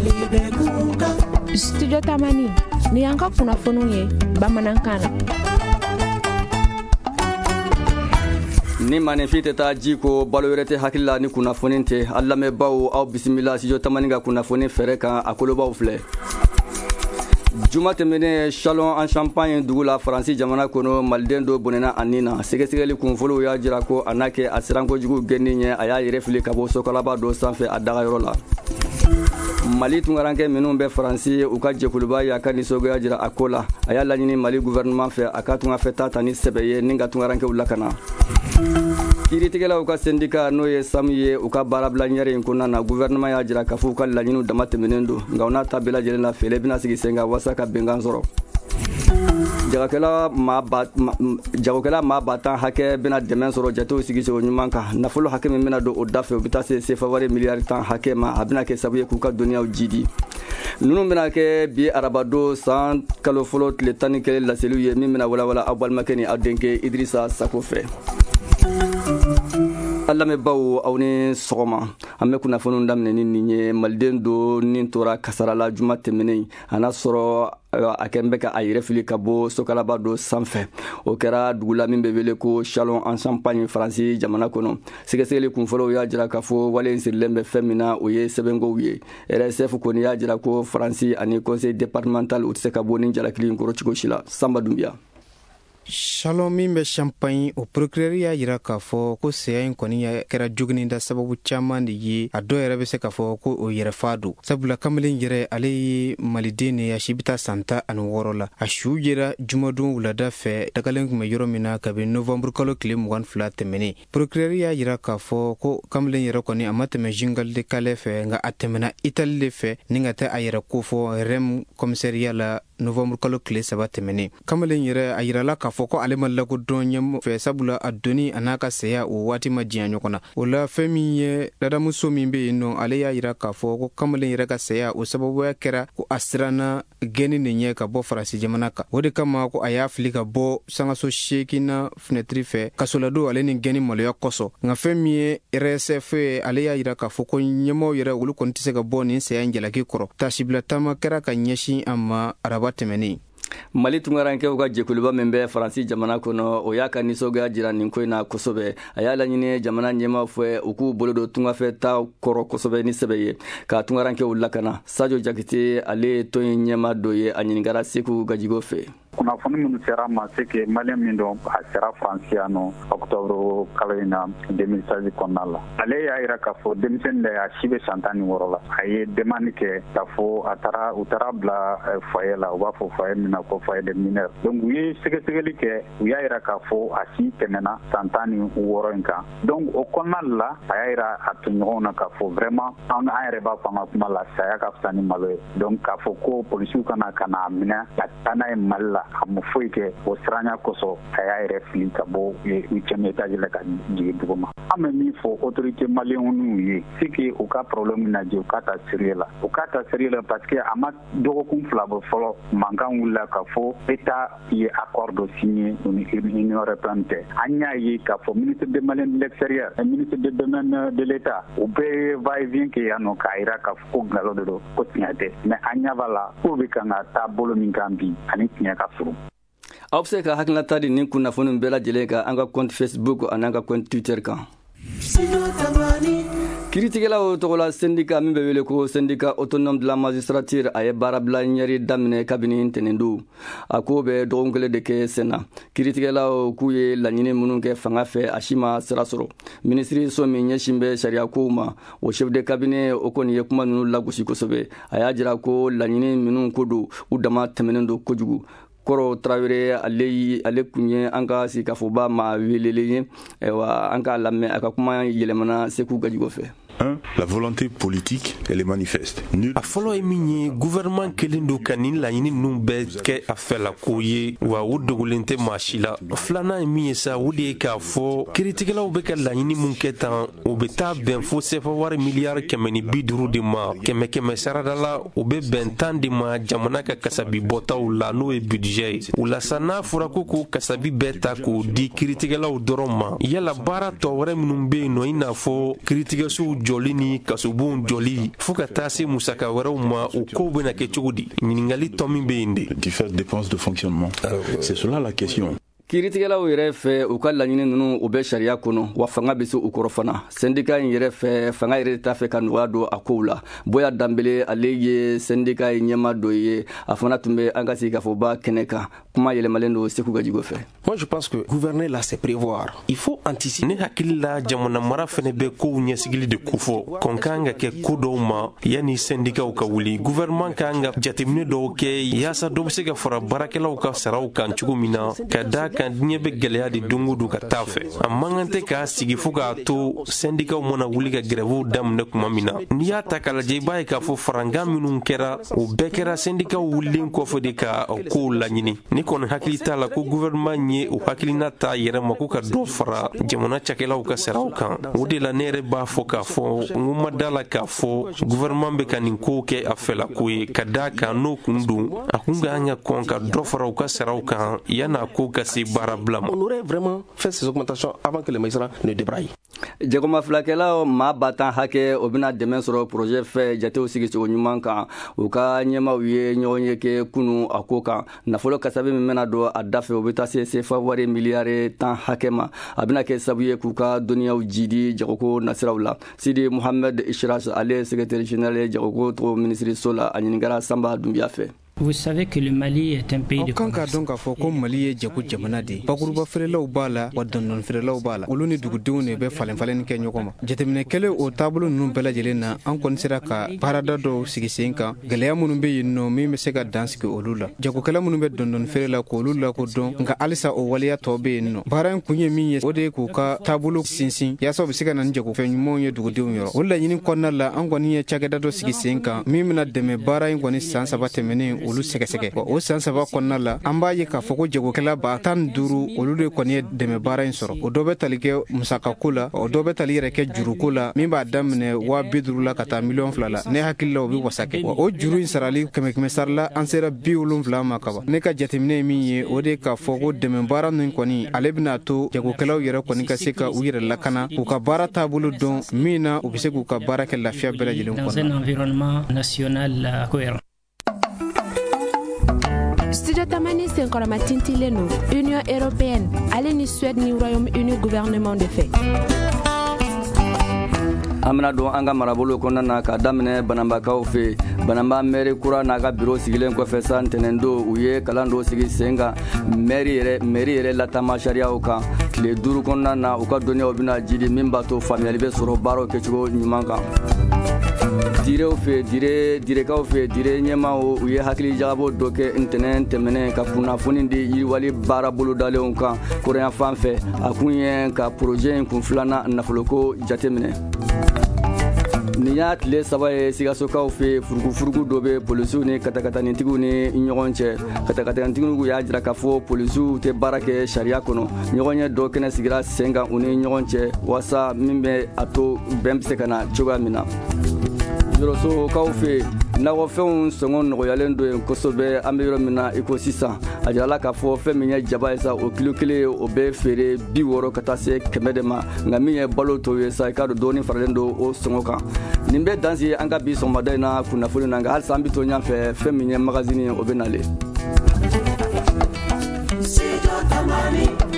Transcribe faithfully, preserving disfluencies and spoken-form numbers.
Studio Tamani ni yanka kunnafoniw ye bamanankan na. Ni maninfin tɛ taa ji ko balo wɛrɛ tɛ hakili la ni kunnafoni tɛ a lamɛnbaaw aw bisimila Studio Tamani ka kunnafoni fɛrɛ kan a kolobaw filɛ. Juma tɛmɛnen Chalon en Champagne dugu la Faransi jamana kɔnɔ maliden dɔ bɔnɛna a nin na sɛgɛsɛgɛli kunfɔlɔw y'a jira ko a n'a kɛ a siran kojugu gɛnni ɲɛ a y'a yɛrɛ fili ka bɔ sokalaba dɔ sanfɛ a dagayɔrɔ la. Mali tungaranke minnu bɛ Faransi u ka jɛkuluba y'a ka nisɔngoya jira a ko la a y'a laɲini Mali gouvernement fɛ a ka tungafɛta ta ni sɛbɛ ye ni ka tungarankew lakana. Kiiritigɛlaw ka syndicat n'o ye SAMU ye u ka baarabila ɲɛri in kɔnɔna na gouvernement y'a jira k'a fɔ u ka laɲiniw dama tɛmɛnen don nka u n'a ta bɛɛ lajɛlen la fɛlɛ bɛna sigi sen kan walasa ka bɛnkan sɔrɔ. Jagokɛla maa ba jagokɛla maa ba tan hakɛ bɛna dɛmɛ sɔrɔ jatew sigicogo ɲuman kan nafolo hakɛ min bɛna don o da fɛ u bɛ taa se sefa wari miliyari tan hakɛ ma a bɛna kɛ sababu ye k'u ka dɔnniyaw jidi. Ninnu bɛna kɛ bi arabadon san kalo fɔlɔ tile tan ni kelen laseliw ye min bɛna walawala aw balimakɛ ni aw denkɛ Idrissa Sako fɛ. Alamɛbaw aw ni sɔgɔma an bɛ kunnafoniw daminɛ ni nin ye maliden dɔ nin tora kasara la juma tɛmɛnen a n'a sɔrɔ a kɛn bɛ ka a yɛrɛ fili ka bɔ sokalaba dɔ sanfɛ o kɛra dugu la min bɛ wele ko Chalon en Champagne Faransi jamana kɔnɔ sɛgɛsɛgɛli kunfɔlɔw y'a jira k'a fɔ wale in sirilen bɛ fɛn min na o ye sɛbɛnkow ye R S F kɔni y'a jira ko Faransi ani conseil départemental u tɛ se ka bɔ ni jalakili in kɔrɔ cogo si la Samba Dunbiya. Chalon min bɛ Champagne o procureur y'a jira k'a fɔ ko saya in kɔni kɛra joginin da sababu caman de ye a dɔw yɛrɛ bɛ se k'a fɔ ko o yɛrɛfa don sabula kamalen yɛrɛ ale ye maliden ne a si bɛ taa san tan ani wɔɔrɔ la a su yera jumadon wulada fɛ dagalen tun bɛ yɔrɔ min na kabi novembre kalo tile mugan ni fila tɛmɛnen procureur y'a jira k'a fɔ ko kamalen yɛrɛ kɔni a ma tɛmɛ Jungle de Calais fɛ nka a tɛmɛna Italie de fɛ ni ka taa a yɛrɛ ko fɔ Rem commissariat la novembre kalo tile saba tɛmɛnen kamalen yɛrɛ a yirala k'a fɔ ko ale ma lakodɔn ɲɛmɔgɔ fɛ sabula a doni a n'a ka saya o waati ma diɲɛ ɲɔgɔn na o la fɛn min ye ladamuso min bɛ yen nɔ ale y'a jira k'a fɔ ko kamalen yɛrɛ ka saya o sababuya kɛra ko a siranna gɛnni de ɲɛ ka bɔ Faransi jamana kan o de kama ko a y'a fili ka bɔ sangaso seegina fenêtre fɛ kasoladon ale ni gɛnni maloya kɔsɔ nka fɛn min ye R S F ye ale y'a jira k'a fɔ ko ɲɛmɔgɔw yɛrɛ olu kɔni tɛ se ka bɔ nin saya jalaki kɔrɔ tasibila taama kɛra ka ɲɛsin a ma araba tɛmɛnen. Mali tungarankew ka jɛkuluba min bɛ Faransi jamana kɔnɔ o y'a ka nisɔngoya jira nin ko in na kosɛbɛ a y'a laɲini jamana ɲɛmaa fɛ u k'u bolo don tungafɛta kɔrɔ kosɛbɛ ni sɛbɛ ye ka tungarankew lakana Sadio Jakite ale tɔn in ɲɛmaa dɔ ye a ɲininkara Seku Gajigo fɛ. Kunnafoni minnu sera ma se que malien min don a sera Faransi yan nɔ octobre kalo in na deux mille seize kɔnɔna la ale y'a jira k'a fɔ denmisɛnnin de a si bɛ san tan ni wɔɔrɔ la a ye demande kɛ k'a fɔ a taara u taara bila foyer la u b'a fɔ foyer min na ko foyer de mineur donc u ye sɛgɛsɛgɛli kɛ u y'a jira k'a fɔ a si tɛmɛna san tan ni wɔɔrɔ in kan donc o kɔnɔna la a y'a jira a tɔɲɔgɔnw na k'a fɔ vraiment an an yɛrɛ b'a fɔ an ka kuma la saya ka fisa ni malo ye donc k'a fɔ ko polisiw kana ka na minɛ ka taa n'a ye Mali la a ma foyi kɛ o siranya kosɔn a y'a yɛrɛ fili ka bɔ huitième étage la ka jigin dugu ma an bɛ min fɔ autorité malienw ye c'est que u ka problème lajɛ u ka ta sérieux la u ka ta sérieux la parce que a ma dɔgɔkun fila bɔ fɔlɔ mankan wulila k'a fɔ état ye accord dɔ signé ni union européenne tɛ an y'a ye k'a fɔ ministre des Maliens de l'extérieur et ministre des domaines de l'état u bɛɛ va et vient kɛ yan nɔ k'a jira k'a fɔ ko nkalon de don ko tiɲɛ tɛ mais an ɲɛ b'a la k'u bɛ kan ka taa bolo min kan bi ani tiɲɛ ka surun. Aw bɛ se ka hakilinata di nin kunnafoni bɛɛ lajɛlen kan an ka compte Facebook ani an ka compte Twitter kan. Kiiritigɛlaw tɔgɔ la syndicat min bɛ wele ko syndicat autonome de la magistrature a ye baarabila ɲɛri daminɛ kabini ntɛnɛndon a ko bɛ dɔgɔkun kelen de kɛ sen na kiiritigɛlaw k'u ye laɲini minnu kɛ fanga fɛ a si ma sira sɔrɔ minisiri so min ɲɛsin bɛ sariya kow ma o chef de cabinet o kɔni ye kuma ninnu lagosi kosɛbɛ a y'a jira ko laɲini minnu ko don u dama tɛmɛnen don kojugu Koro Traoré ale ale kun ye an ka sigikafɔba ma welelen ye wa an ka lamɛn a ka kuma yɛlɛmana Seku Gajigo fɛ. un. La volonté politique, elle est manifeste. Nul... A fɔlɔ ye min ye gouvernement kelen do ka nin laɲini ninnu bɛɛ kɛ a fɛla ko ye wa o dogolen tɛ maa si la. Filanan ye min ye sa o de ye k'a fɔ kiiritigɛlaw bɛ ka laɲini mun kɛ tan o bɛ taa bɛn fo sefa wari miliyari kɛmɛ ni bi duuru de ma kɛmɛ kɛmɛ sarada la o bɛ bɛn tan de ma jamana ka kasabi bɔtaw la n'o ye budget ye. O la sa n'a fɔra ko k'o kasabi bɛɛ ta k'o di kiiritigɛlaw dɔrɔn ma yala baara tɔ wɛrɛ minnu bɛ yen nɔ i n'a fɔ kiiritigɛsow jɔli ni kasobon jɔli fo ka taa se musaka wɛrɛw ma o kow bena kɛ cogo di ɲiningali tɔ min be yen de différentes dépenses de fonctionnement c'est cela la question. kiiritigɛlaw yɛrɛ fɛ u ka laɲini ninnu u bɛ sariya kɔnɔ wa fanga bɛ se u kɔrɔ fana sendika in yɛrɛ fɛ fanga yɛrɛ t'a fɛ ka nɔgɔya don a kow la boya danbele ale ye sendika ye ɲɛma dɔ ye a fana tun bɛ an ka sigi k'a fɔ ba kɛnɛ kan kuma yɛlɛmalen don Seku Gajigo fɛ. Moi je pense que gouverner là c'est prévoir. Il faut anticiper. Ne hakili la jamana mara fɛnɛ bɛ kow ɲɛsigili de kofɔ kɔn kan ka kɛ ko dɔw ma yanni sendikaw ka wuli gouvernement kan ka jateminɛ dɔw kɛ yaasa dɔ bɛ se ka fara baarakɛlaw ka saraw kan cogo min na ka da kan diɲɛ bɛ gɛlɛya de don o don ka taa fɛ a man kan tɛ k'a sigi fo k'a to sendikaw mana wuli ka grèvew daminɛ kuma min na n'i y'a ta k'a lajɛ i b'a ye k'a fɔ farankan minnu kɛra o bɛɛ kɛra sendikaw wulilen kɔfɛ de ka o kow laɲini ni kɔni hakili t'a la ko gouvernement ye o hakilina ta yɛrɛ ma ko ka dɔ fara jamana cakɛlaw ka saraw kan o de la ne yɛrɛ b'a fɔ k'a fɔ n ko ma da la k'a fɔ gouvernement bɛ ka nin kow kɛ a fɛlako ye ka da kan n'o kun don a kun ka kan ka kɔn ka dɔ fara u ka saraw kan yan'a ko ka se baara bila ma. On aurait vraiment fait ces augmentations avant que les magistrats ne débraillent. Jagoma filakɛlaw maa ba tan hakɛ o bɛna dɛmɛ sɔrɔ projet fɛ jatew sigicogo ɲuman kan u ka ɲɛmaw ye ɲɔgɔn ye kɛ kunu a ko kan nafolo kasabi min bɛna don a da fɛ o bɛ taa se sefa wari miliyari tan hakɛ ma a bɛna kɛ sabu ye k'u ka dɔnniyaw jidi jagoko nasiraw la Sidi Mohamed Ishras ale secrétaire général ye jagoko tɔgɔ ministre la a ɲininkara Samba Dumbiya fɛ. Vous savez que le Mali est un pays de commerce. Kan ka dɔn k'a fɔ ko Mali ye jago jamana de ye. Bakuruba feerelaw b'a la wa dɔndɔn feerelaw b'a la. Olu ni dugudenw de bɛ falen falen kɛ ɲɔgɔn ma. Jateminɛ kɛlen o taabolo ninnu bɛɛ lajɛlen na an kɔni sera ka baarada dɔw sigi sen kan gɛlɛya minnu bɛ yen nɔ min bɛ se ka dan sigi olu la. Jagokɛla minnu bɛ dɔndɔn feere la k'olu lakodɔn nka halisa o waleya tɔ bɛ yen nɔ. Baara in kun ye min ye o de ye k'u ka taabolo sinsin yaasa u bɛ se ka na ni jagofɛn ɲumanw ye dugudenw yɔrɔ. O laɲini kɔnɔna la an kɔni ye cakɛda dɔ sigi sen kan min bɛna dɛmɛ baara in kɔni san saba tɛmɛnen olu sɛgɛsɛgɛ. O san saba kɔnɔna la an b'a ye k'a fɔ ko jagokɛla ba tan duuru olu de kɔni ye dɛmɛ baara in sɔrɔ o dɔ bɛ tali kɛ musakako la o dɔ bɛ tali yɛrɛ kɛ juruko la min b'a daminɛ waa bi duuru la ka taa miliyɔn fila la ne hakili la o bɛ wasa kɛ wa o juru in sarali kɛmɛ kɛmɛ sara la an sera bi wolonfila ma kaban ne ka jateminɛ ye min ye o de k'a fɔ ko dɛmɛ baara nin kɔni ale bɛna to jagokɛlaw yɛrɛ kɔni ka se ka u yɛrɛ lakana k'u ka baara taabolo dɔn min na u bɛ se k'u ka baara kɛ lafiya bɛɛ lajɛlen kɔnɔ. Studio Tamani Senkorama Tintileno, Union Européenne, allez ni Suède ni Royaume-Uni gouvernement de fait. Amina don an ka marabolo kɔnɔna na ka daminɛ bananbakaw fɛ bananba mɛri kura n'a ka biro sigilen kɔfɛ san ntɛnɛn don u ye kalan dɔ sigi sen kan mɛri yɛrɛ mɛri yɛrɛ latama sariyaw kan tile duuru kɔnɔna na u ka dɔnniyaw bɛna jidi min b'a to faamuyali bɛ sɔrɔ baaraw kɛcogo ɲuman kan. Direw fɛ dire direkaw fɛ dire ɲɛmaaw u ye hakili jagabɔ dɔ kɛ ntɛnɛn tɛmɛnen ka kunnafoni di yiriwali baara bolodalenw kan kɔrɔyan fan fɛ a kun ye ka projet in kun filanan nafoloko jateminɛ. Nin y'a tile saba ye Sikasokaw fɛ furugufurugu dɔ bɛ polisiw ni katakatanitigiw ni ɲɔgɔn cɛ katakatanitigiw y'a jira k'a fɔ polisiw tɛ baara kɛ sariya kɔnɔ ɲɔgɔnye dɔ kɛnɛ sigira sen kan u ni ɲɔgɔn cɛ walasa min bɛ a to bɛn bɛ se ka na cogoya min na. Yɔrɔsokaw fɛ nakɔfɛnw sɔngɔ nɔgɔyalen don yen kosɛbɛ an bɛ yɔrɔ min na i ko sisan a jirala k'a fɔ fɛn min ye jaba ye sa o kilo kelen o bɛ feere bi wɔɔrɔ ka taa se kɛmɛ de ma nka min ye balo tɔw ye sa i k'a dɔn dɔɔnin faralen don o sɔngɔ kan nin bɛ dansi an ka bi sɔgɔmada in na kunnafoni na nka halisa an bɛ to ɲɔgɔn fɛ fɛn min ye magazine o bɛ nalen.